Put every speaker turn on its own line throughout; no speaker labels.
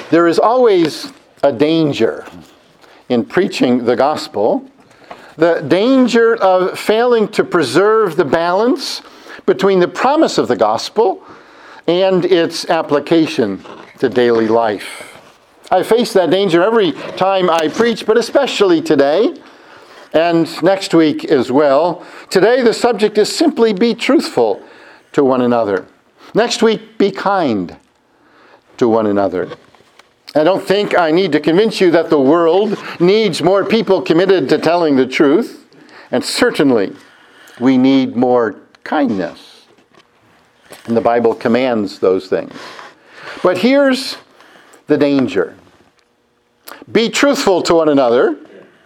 There is always a danger in preaching the gospel, the danger of failing to preserve the balance between the promise of the gospel and its application to daily life. I face that danger every time I preach, but especially today and next week as well. Today the subject is simply be truthful to one another. Next week, be kind to one another. I don't think I need to convince you that the world needs more people committed to telling the truth, and certainly we need more kindness. And the Bible commands those things. But here's the danger. Be truthful to one another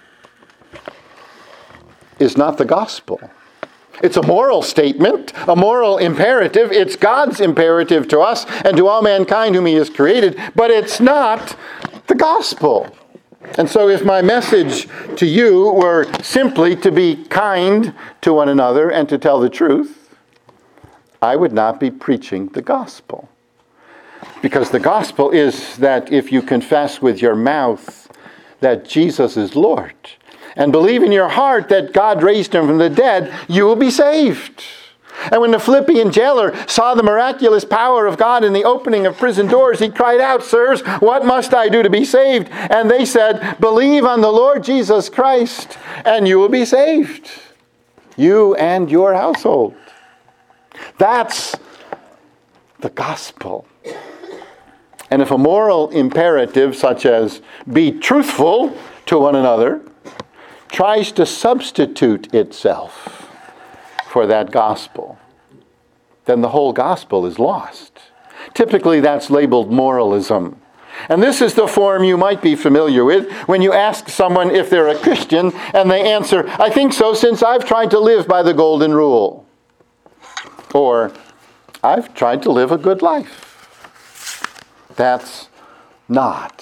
is not the gospel. It's a moral statement, a moral imperative. It's God's imperative to us and to all mankind whom He has created, but it's not the gospel. And so if my message to you were simply to be kind to one another and to tell the truth, I would not be preaching the gospel. Because the gospel is that if you confess with your mouth that Jesus is Lord, and believe in your heart that God raised Him from the dead, you will be saved. And when the Philippian jailer saw the miraculous power of God in the opening of prison doors, he cried out, "Sirs, what must I do to be saved?" And they said, "Believe on the Lord Jesus Christ, and you will be saved, you and your household." That's the gospel. And if a moral imperative such as be truthful to one another tries to substitute itself for that gospel, then the whole gospel is lost. Typically, that's labeled moralism. And this is the form you might be familiar with when you ask someone if they're a Christian and they answer, "I think so, since I've tried to live by the golden rule." Or, "I've tried to live a good life." That's not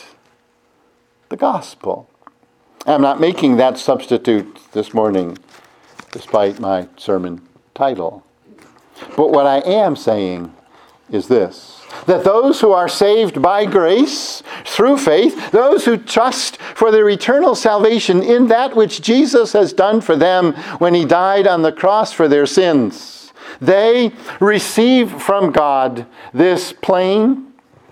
the gospel. I'm not making that substitute this morning, despite my sermon title. But what I am saying is this, that those who are saved by grace, through faith, those who trust for their eternal salvation in that which Jesus has done for them when He died on the cross for their sins, they receive from God this plain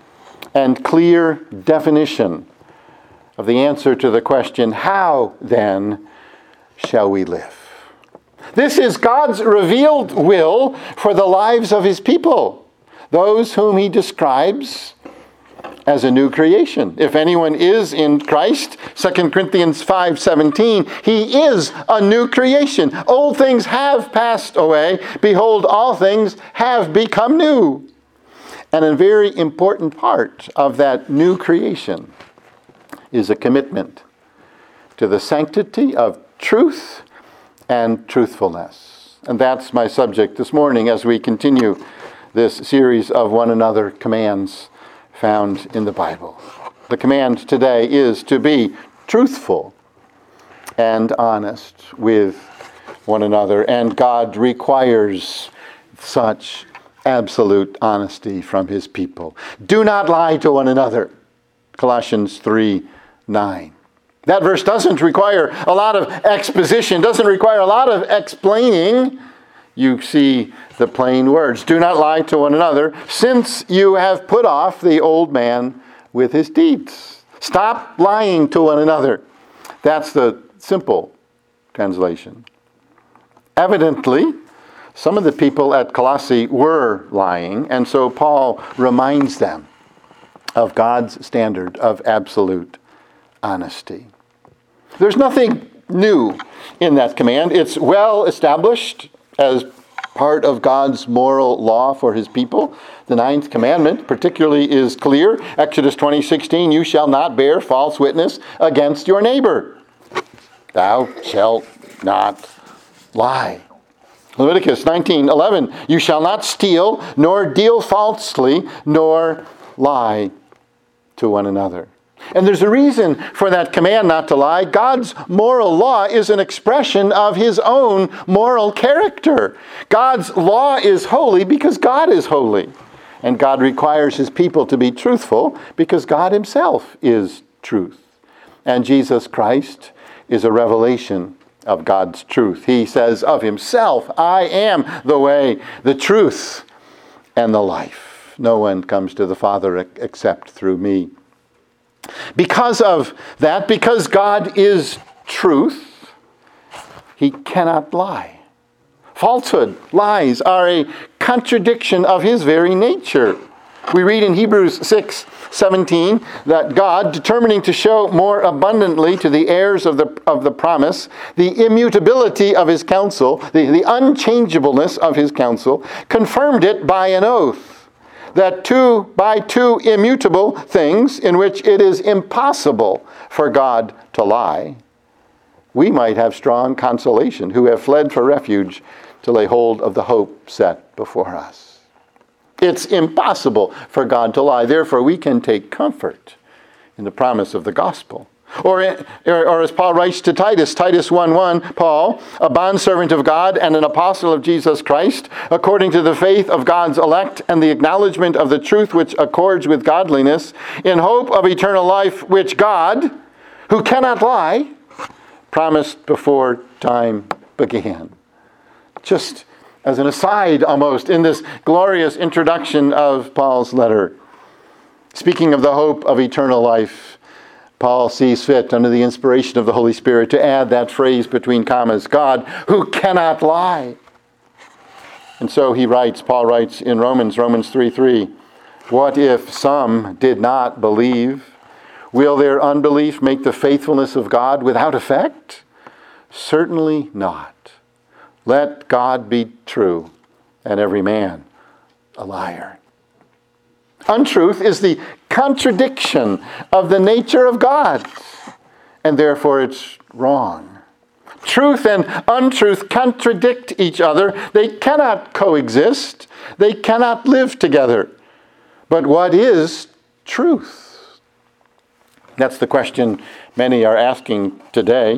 and clear definition of the answer to the question, how then shall we live? This is God's revealed will for the lives of His people, those whom He describes as a new creation. If anyone is in Christ, 2 Corinthians 5:17, he is a new creation. Old things have passed away. Behold, all things have become new. And a very important part of that new creation is a commitment to the sanctity of truth and truthfulness. And that's my subject this morning as we continue this series of one another commands found in the Bible. The command today is to be truthful and honest with one another, and God requires such absolute honesty from His people. Do not lie to one another. Colossians 3:9. That verse doesn't require a lot of exposition, doesn't require a lot of explaining. You see the plain words. Do not lie to one another, since you have put off the old man with his deeds. Stop lying to one another. That's the simple translation. Evidently, some of the people at Colossae were lying, and so Paul reminds them of God's standard of absolute honesty. There's nothing new in that command. It's well established as part of God's moral law for His people. The 9th commandment particularly is clear. Exodus 20:16, you shall not bear false witness against your neighbor. Thou shalt not lie. Leviticus 19:11, you shall not steal, nor deal falsely, nor lie to one another. And there's a reason for that command not to lie. God's moral law is an expression of His own moral character. God's law is holy because God is holy. And God requires his people to be truthful because God himself is truth. And Jesus Christ is a revelation of God's truth. He says of himself, I am the way, the truth, and the life. No one comes to the Father except through me. Because of that, because God is truth, he cannot lie. Falsehood, lies, are a contradiction of his very nature. We read in Hebrews 6:17 that God, determining to show more abundantly to the heirs of the promise the immutability of his counsel, the unchangeableness of his counsel, confirmed it by an oath, that by two immutable things in which it is impossible for God to lie, we might have strong consolation who have fled for refuge to lay hold of the hope set before us. It's impossible for God to lie. Therefore, we can take comfort in the promise of the gospel. Or as Paul writes to Titus 1:1, Paul, a bondservant of God and an apostle of Jesus Christ, according to the faith of God's elect and the acknowledgement of the truth which accords with godliness, in hope of eternal life, which God, who cannot lie, promised before time began. Just as an aside almost in this glorious introduction of Paul's letter, speaking of the hope of eternal life, Paul sees fit under the inspiration of the Holy Spirit to add that phrase between commas, God who cannot lie. And so Paul writes in Romans 3:3, what if some did not believe? Will their unbelief make the faithfulness of God without effect? Certainly not. Let God be true, and every man a liar. Untruth is the contradiction of the nature of God, and therefore it's wrong. Truth and untruth contradict each other. They cannot coexist. They cannot live together. But what is truth? That's the question many are asking today.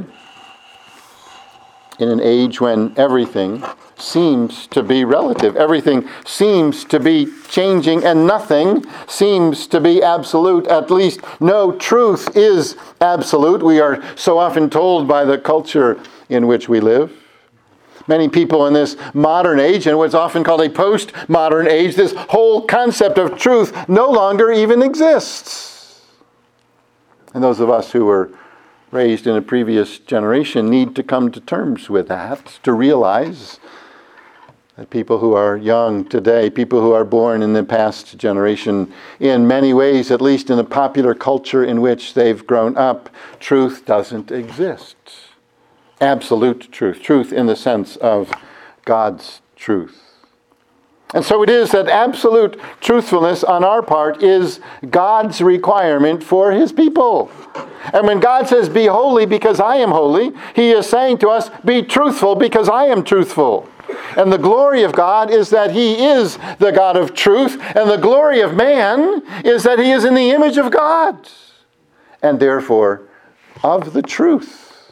In an age when everything seems to be relative, everything seems to be changing, and nothing seems to be absolute. At least no truth is absolute. We are so often told by the culture in which we live. Many people in this modern age, and what's often called a postmodern age, this whole concept of truth no longer even exists. And those of us who were raised in a previous generation need to come to terms with that, to realize that people who are young today, people who are born in the past generation, in many ways, at least in the popular culture in which they've grown up, truth doesn't exist. Absolute truth. Truth in the sense of God's truth. And so it is that absolute truthfulness on our part is God's requirement for his people. And when God says, be holy because I am holy, he is saying to us, be truthful because I am truthful. And the glory of God is that he is the God of truth, and the glory of man is that he is in the image of God, and therefore of the truth.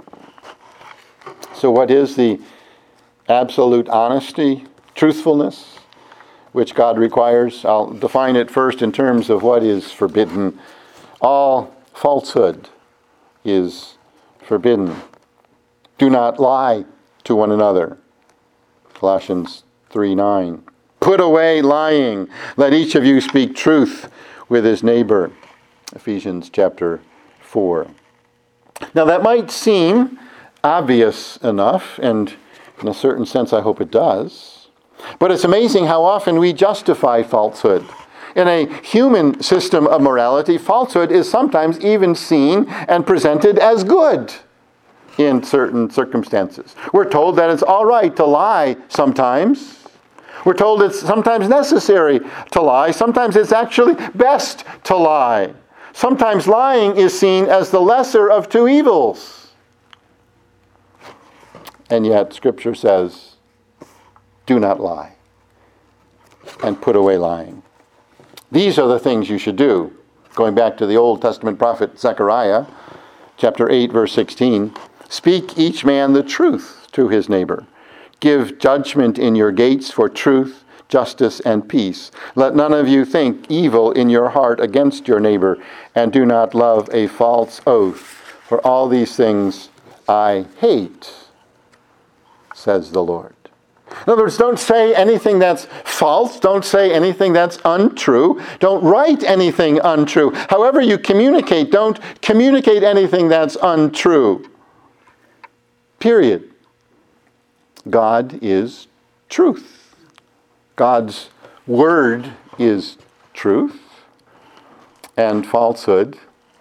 So what is the absolute honesty, truthfulness, which God requires? I'll define it first in terms of what is forbidden. All falsehood is forbidden. Do not lie to one another. Colossians 3:9. Put away lying. Let each of you speak truth with his neighbor. Ephesians chapter 4. Now that might seem obvious enough, and in a certain sense I hope it does. But it's amazing how often we justify falsehood. In a human system of morality, falsehood is sometimes even seen and presented as good in certain circumstances. We're told that it's all right to lie sometimes. We're told it's sometimes necessary to lie. Sometimes it's actually best to lie. Sometimes lying is seen as the lesser of two evils. And yet Scripture says, do not lie, and put away lying. These are the things you should do. Going back to the Old Testament prophet Zechariah, chapter 8, verse 16. Speak each man the truth to his neighbor. Give judgment in your gates for truth justice, and peace. Let none of you think evil in your heart against your neighbor, and do not love a false oath. For all these things I hate, says the Lord. In other words, don't say anything that's false. Don't say anything that's untrue. Don't write anything untrue. However you communicate, don't communicate anything that's untrue. Period. God is truth. God's word is truth. And falsehood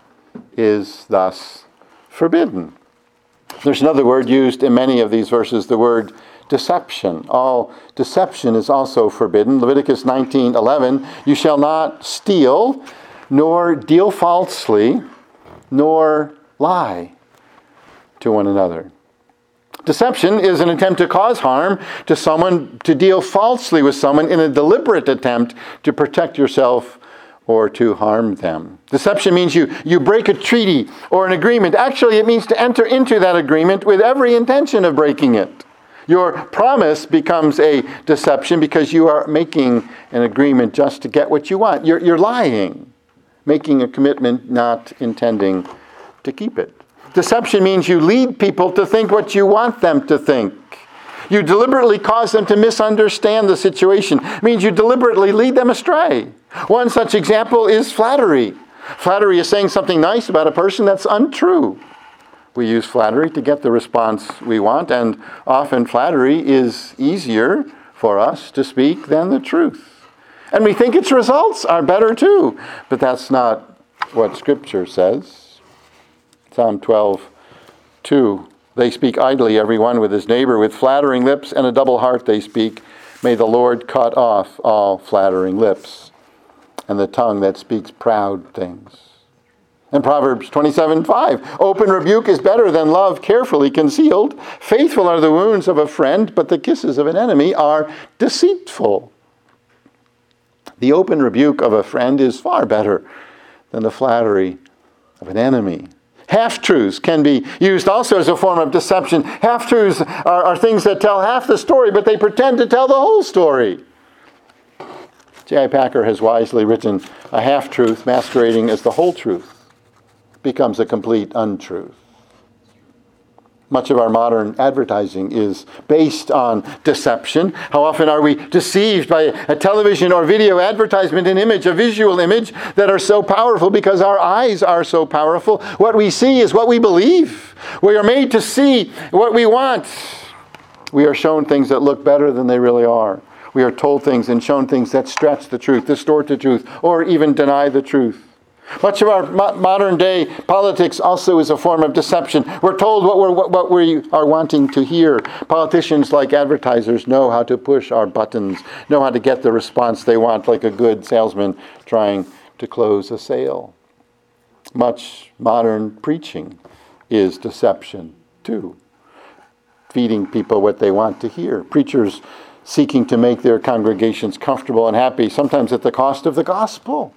is thus forbidden. There's another word used in many of these verses, the word deception. All deception is also forbidden. Leviticus 19:11, you shall not steal, nor deal falsely, nor lie to one another. Deception is an attempt to cause harm to someone, to deal falsely with someone in a deliberate attempt to protect yourself or to harm them. Deception means you break a treaty or an agreement. Actually, it means to enter into that agreement with every intention of breaking it. Your promise becomes a deception because you are making an agreement just to get what you want. You're lying, making a commitment not intending to keep it. Deception means you lead people to think what you want them to think. You deliberately cause them to misunderstand the situation. It means you deliberately lead them astray. One such example is flattery. Flattery is saying something nice about a person that's untrue. We use flattery to get the response we want, and often flattery is easier for us to speak than the truth. And we think its results are better too, but that's not what Scripture says. Psalm 12:2. They speak idly, every one with his neighbor, with flattering lips and a double heart they speak. May the Lord cut off all flattering lips and the tongue that speaks proud things. In Proverbs 27:5, open rebuke is better than love carefully concealed. Faithful are the wounds of a friend, but the kisses of an enemy are deceitful. The open rebuke of a friend is far better than the flattery of an enemy. Half-truths can be used also as a form of deception. Half-truths are things that tell half the story, but they pretend to tell the whole story. J.I. Packer has wisely written, a half-truth masquerading as the whole truth becomes a complete untruth. Much of our modern advertising is based on deception. How often are we deceived by a television or video advertisement, an image, a visual image that are so powerful because our eyes are so powerful? What we see is what we believe. We are made to see what we want. We are shown things that look better than they really are. We are told things and shown things that stretch the truth, distort the truth, or even deny the truth. Much of our modern day politics also is a form of deception. We're told what we are wanting to hear. Politicians, like advertisers, know how to push our buttons, know how to get the response they want, like a good salesman trying to close a sale. Much modern preaching is deception, too. Feeding people what they want to hear. Preachers seeking to make their congregations comfortable and happy, sometimes at the cost of the gospel.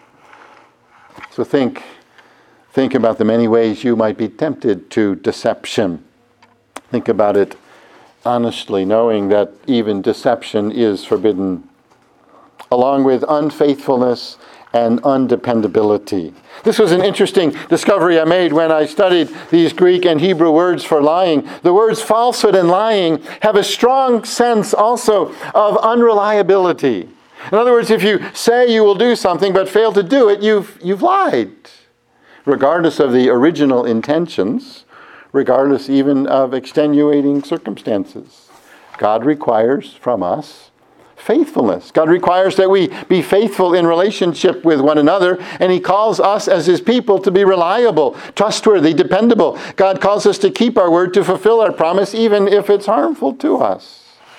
So think about the many ways you might be tempted to deception. Think about it honestly, knowing that even deception is forbidden, along with unfaithfulness and undependability. This was an interesting discovery I made when I studied these Greek and Hebrew words for lying. The words falsehood and lying have a strong sense also of unreliability. In other words, if you say you will do something but fail to do it, you've lied, regardless of the original intentions, regardless even of extenuating circumstances. God requires from us faithfulness. God requires that we be faithful in relationship with one another, and He calls us as His people to be reliable, trustworthy, dependable. God calls us to keep our word, to fulfill our promise, even if it's harmful to us.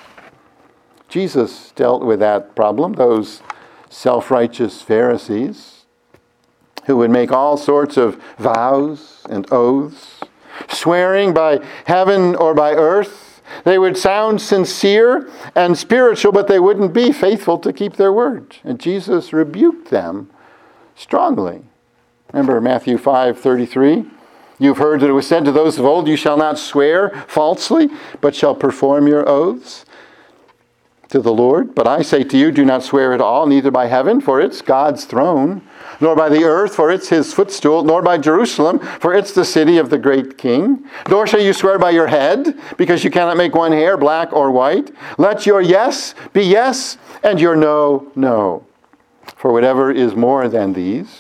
Jesus dealt with that problem, those self-righteous Pharisees who would make all sorts of vows and oaths, swearing by heaven or by earth. They would sound sincere and spiritual, but they wouldn't be faithful to keep their word. And Jesus rebuked them strongly. Remember Matthew 5:33? You've heard that it was said to those of old, you shall not swear falsely, but shall perform your oaths. to the Lord. But I say to you, do not swear at all, neither by heaven, for it's God's throne, nor by the earth, for it's his footstool, nor by Jerusalem, for it's the city of the great king. Nor shall you swear by your head, because you cannot make one hair black or white. Let your yes be yes, and your no, no. For whatever is more than these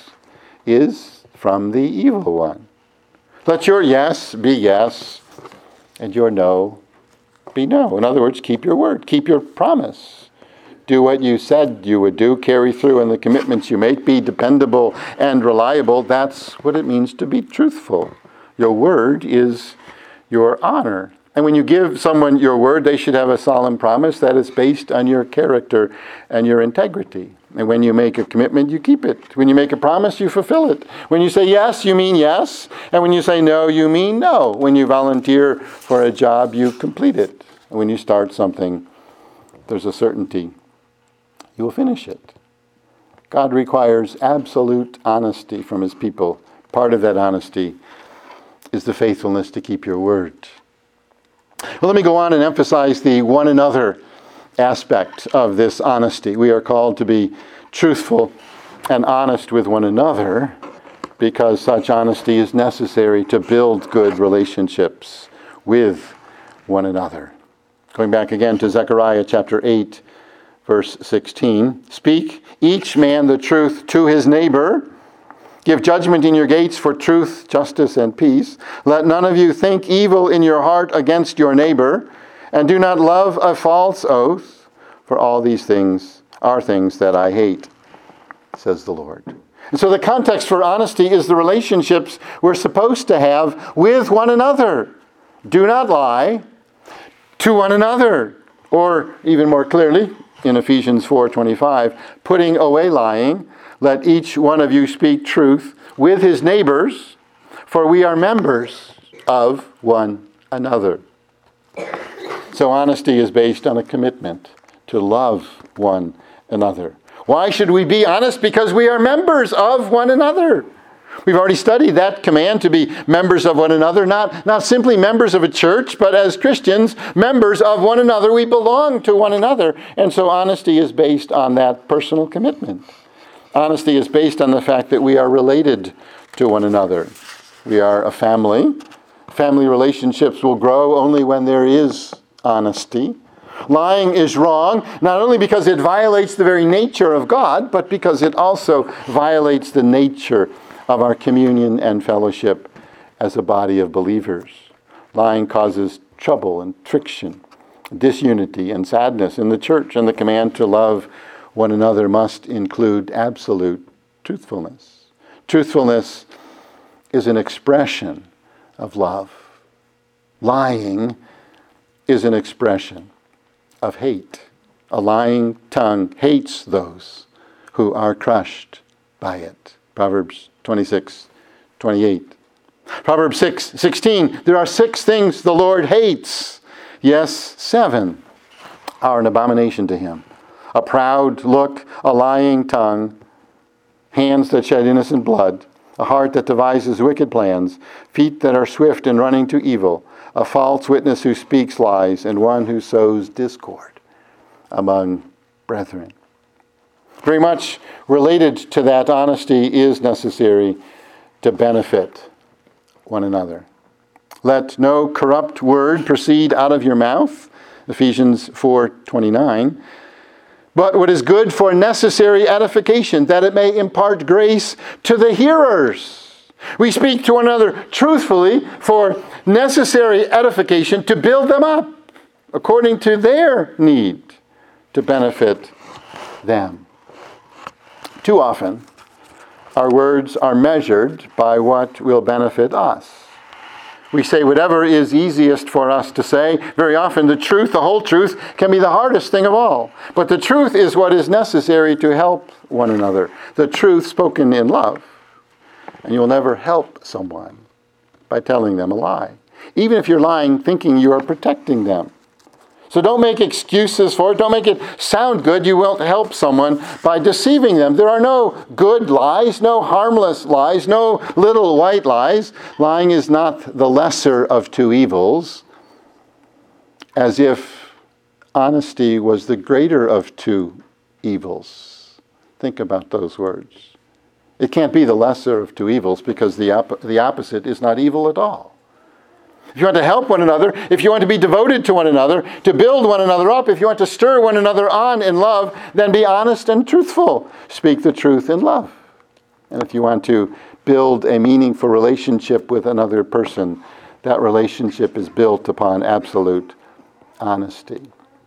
is from the evil one. Let your yes be yes, and your no be no. In other words, keep your word, keep your promise. Do what you said you would do, carry through in the commitments you make, be dependable and reliable. That's what it means to be truthful. Your word is your honor. And when you give someone your word, they should have a solemn promise that is based on your character and your integrity. And when you make a commitment, you keep it. When you make a promise, you fulfill it. When you say yes, you mean yes. And when you say no, you mean no. When you volunteer for a job, you complete it. And when you start something, there's a certainty you will finish it. God requires absolute honesty from his people. Part of that honesty is the faithfulness to keep your word. Well, let me go on and emphasize the one another aspect of this honesty. We are called to be truthful and honest with one another because such honesty is necessary to build good relationships with one another. Going back again to Zechariah chapter 8, verse 16. Speak each man the truth to his neighbor. Give judgment in your gates for truth, justice, and peace. Let none of you think evil in your heart against your neighbor, and do not love a false oath, for all these things are things that I hate, says the Lord. And so the context for honesty is the relationships we're supposed to have with one another. Do not lie to one another. Or even more clearly, in Ephesians 4:25, putting away lying, let each one of you speak truth with his neighbors, for we are members of one another. So honesty is based on a commitment to love one another. Why should we be honest? Because we are members of one another. We've already studied that command to be members of one another, not simply members of a church, but as Christians, members of one another. We belong to one another. And so honesty is based on that personal commitment. Honesty is based on the fact that we are related to one another. We are a family. Family relationships will grow only when there is honesty. Lying is wrong, not only because it violates the very nature of God, but because it also violates the nature of our communion and fellowship as a body of believers. Lying causes trouble and friction, disunity and sadness in the church, and the command to love one another must include absolute truthfulness. Truthfulness is an expression of love. Lying is an expression of hate. A lying tongue hates those who are crushed by it. Proverbs 26:28. Proverbs 6:16. There are 6 things the Lord hates. Yes, 7 are an abomination to him. A proud look, a lying tongue, hands that shed innocent blood, a heart that devises wicked plans, feet that are swift in running to evil, a false witness who speaks lies, and one who sows discord among brethren. Very much related to that, honesty is necessary to benefit one another. Let no corrupt word proceed out of your mouth, Ephesians 4:29, but what is good for necessary edification, that it may impart grace to the hearers. We speak to one another truthfully for necessary edification to build them up according to their need to benefit them. Too often, our words are measured by what will benefit us. We say whatever is easiest for us to say. Very often the truth, the whole truth, can be the hardest thing of all. But the truth is what is necessary to help one another. The truth spoken in love. And you'll never help someone by telling them a lie. Even if you're lying thinking you are protecting them. So don't make excuses for it. Don't make it sound good. You won't help someone by deceiving them. There are no good lies, no harmless lies, no little white lies. Lying is not the lesser of two evils, as if honesty was the greater of two evils. Think about those words. It can't be the lesser of two evils because the opposite is not evil at all. If you want to help one another, if you want to be devoted to one another, to build one another up, if you want to stir one another on in love, then be honest and truthful. Speak the truth in love. And if you want to build a meaningful relationship with another person, that relationship is built upon absolute honesty.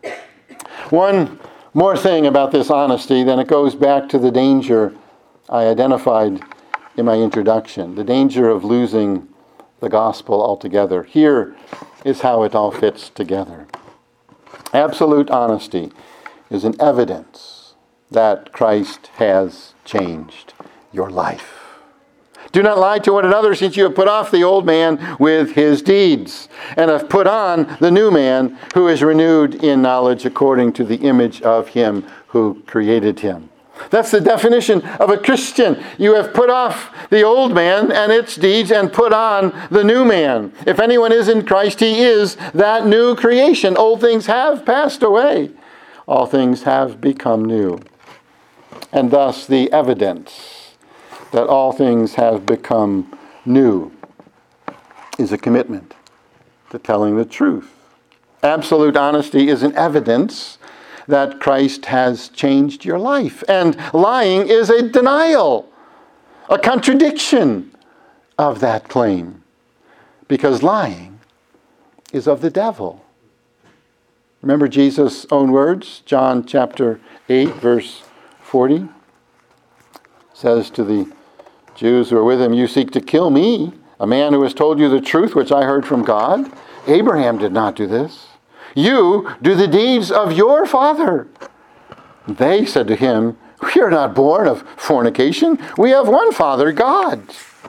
One more thing about this honesty, then it goes back to the danger I identified in my introduction, the danger of losing the gospel altogether. Here is how it all fits together. Absolute honesty is an evidence that Christ has changed your life. Do not lie to one another, since you have put off the old man with his deeds, and have put on the new man, who is renewed in knowledge according to the image of him who created him. That's the definition of a Christian. You have put off the old man and its deeds and put on the new man. If anyone is in Christ, he is that new creation. Old things have passed away. All things have become new. And thus the evidence that all things have become new is a commitment to telling the truth. Absolute honesty is an evidence that Christ has changed your life. And lying is a denial, a contradiction of that claim. Because lying is of the devil. Remember Jesus' own words? John chapter 8, verse 40 says to the Jews who are with him, "You seek to kill me, a man who has told you the truth which I heard from God. Abraham did not do this. You do the deeds of your father." They said to him, "We are not born of fornication. We have one Father, God."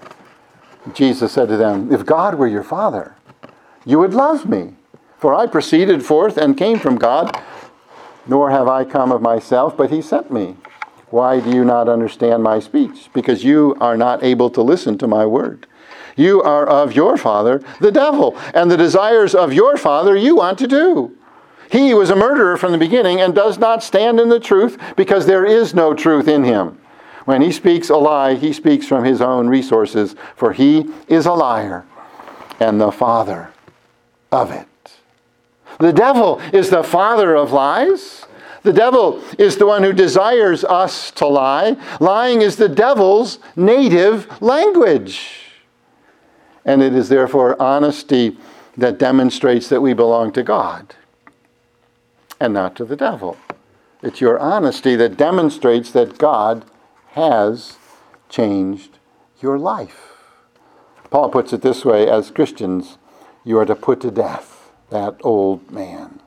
Jesus said to them, "If God were your Father, you would love me. For I proceeded forth and came from God, nor have I come of myself, but he sent me. Why do you not understand my speech? Because you are not able to listen to my word. You are of your father, the devil, and the desires of your father you want to do. He was a murderer from the beginning and does not stand in the truth, because there is no truth in him. When he speaks a lie, he speaks from his own resources, for he is a liar and the father of it." The devil is the father of lies. The devil is the one who desires us to lie. Lying is the devil's native language. And it is therefore honesty that demonstrates that we belong to God and not to the devil. It's your honesty that demonstrates that God has changed your life. Paul puts it this way: as Christians, you are to put to death that old man.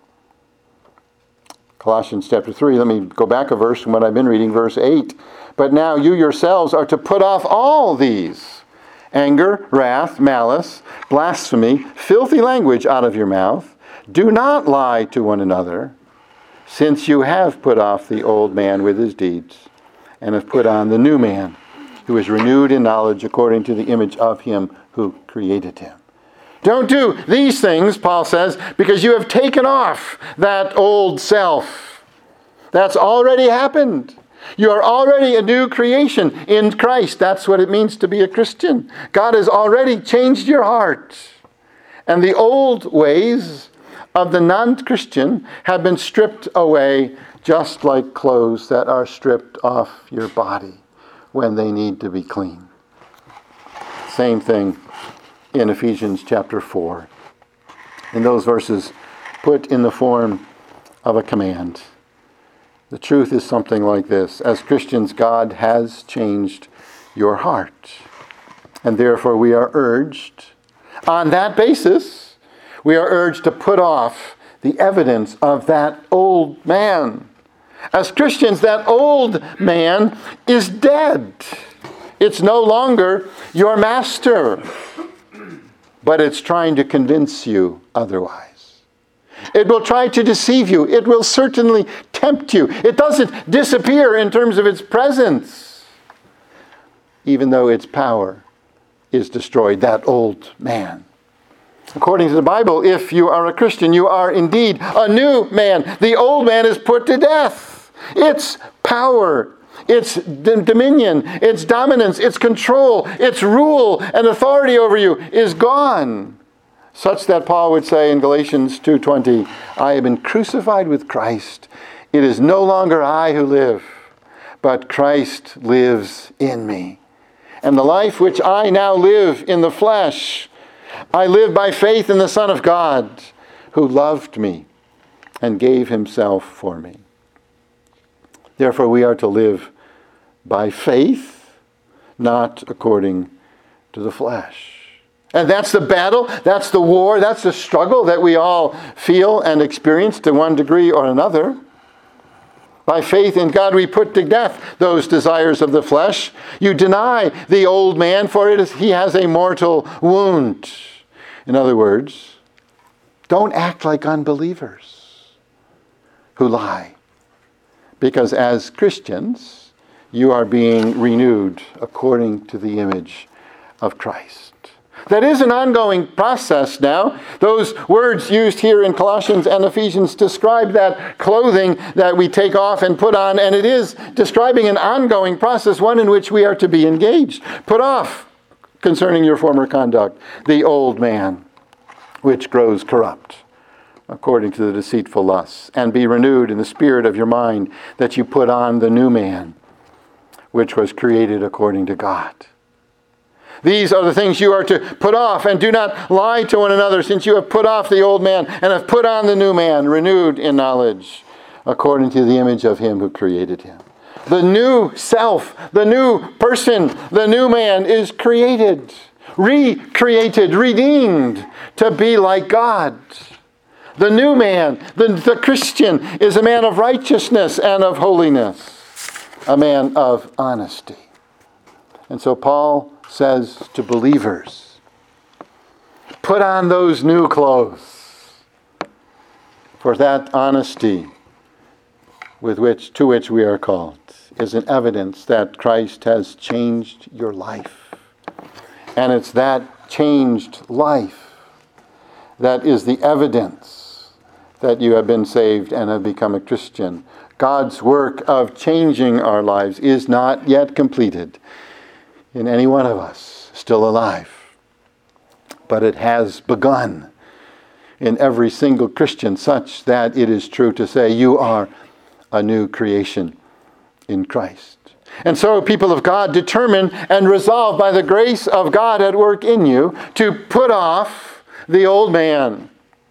Colossians chapter 3, let me go back a verse from what I've been reading, verse 8. "But now you yourselves are to put off all these: anger, wrath, malice, blasphemy, filthy language out of your mouth. Do not lie to one another, since you have put off the old man with his deeds, and have put on the new man, who is renewed in knowledge according to the image of him who created him." Don't do these things, Paul says, because you have taken off that old self. That's already happened. You are already a new creation in Christ. That's what it means to be a Christian. God has already changed your heart. And the old ways of the non-Christian have been stripped away, just like clothes that are stripped off your body when they need to be clean. Same thing in Ephesians chapter 4. In those verses put in the form of a command. The truth is something like this: as Christians, God has changed your heart. And therefore we are urged, on that basis, we are urged to put off the evidence of that old man. As Christians, that old man is dead. It's no longer your master, but it's trying to convince you otherwise. It will try to deceive you. It will certainly tempt you. It doesn't disappear in terms of its presence, even though its power is destroyed, that old man. According to the Bible, if you are a Christian, you are indeed a new man. The old man is put to death. Its power, its dominion, its dominance, its control, its rule and authority over you is gone. Such that Paul would say in Galatians 2:20, I have been crucified with Christ. It is no longer I who live, but Christ lives in me. And the life which I now live in the flesh, I live by faith in the Son of God, who loved me and gave himself for me. Therefore, we are to live by faith, not according to the flesh. And that's the battle, that's the war, that's the struggle that we all feel and experience to one degree or another. By faith in God, we put to death those desires of the flesh. You deny the old man, for he has a mortal wound. In other words, don't act like unbelievers who lie. Because as Christians, you are being renewed according to the image of Christ. That is an ongoing process now. Those words used here in Colossians and Ephesians describe that clothing that we take off and put on, and it is describing an ongoing process, one in which we are to be engaged. Put off, concerning your former conduct, the old man, which grows corrupt, according to the deceitful lusts, and be renewed in the spirit of your mind, that you put on the new man, which was created according to God. These are the things you are to put off, and do not lie to one another, since you have put off the old man and have put on the new man, renewed in knowledge, according to the image of him who created him. The new self, the new person, the new man is created, recreated, redeemed to be like God. The new man, the Christian, is a man of righteousness and of holiness, a man of honesty. And so Paul says to believers, put on those new clothes, for that honesty to which we are called is an evidence that Christ has changed your life. And it's that changed life that is the evidence that you have been saved and have become a Christian. God's work of changing our lives is not yet completed in any one of us still alive. But it has begun in every single Christian, such that it is true to say you are a new creation in Christ. And so, people of God, determine and resolve by the grace of God at work in you to put off the old man,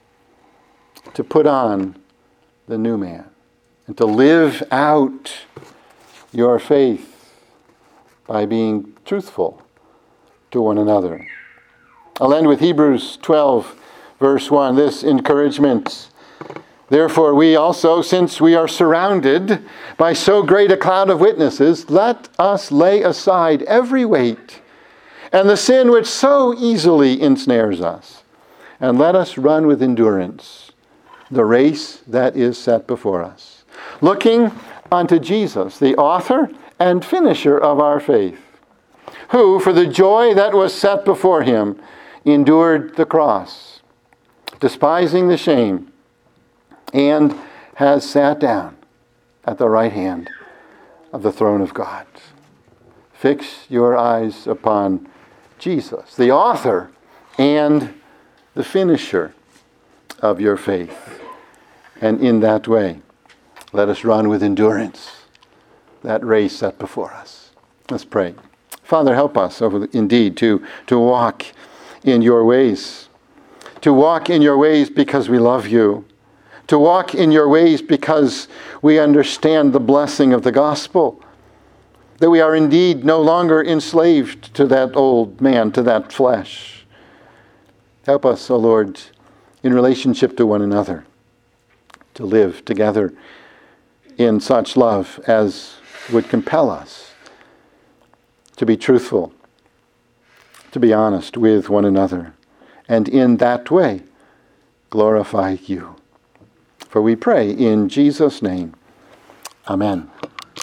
to put on the new man, and to live out your faith by being truthful to one another. I'll end with Hebrews 12, verse 1, this encouragement. Therefore we also, since we are surrounded by so great a cloud of witnesses, let us lay aside every weight and the sin which so easily ensnares us, and let us run with endurance the race that is set before us, looking unto Jesus, the author and finisher of our faith, who, for the joy that was set before him, endured the cross, despising the shame, and has sat down at the right hand of the throne of God. Fix your eyes upon Jesus, the author and the finisher of your faith. And in that way, let us run with endurance that race set before us. Let's pray. Father, help us indeed to walk in your ways. To walk in your ways because we love you. To walk in your ways because we understand the blessing of the gospel. That we are indeed no longer enslaved to that old man, to that flesh. Help us, O Lord, in relationship to one another, to live together in such love as would compel us to be truthful, to be honest with one another, and in that way glorify you. For we pray in Jesus' name. Amen.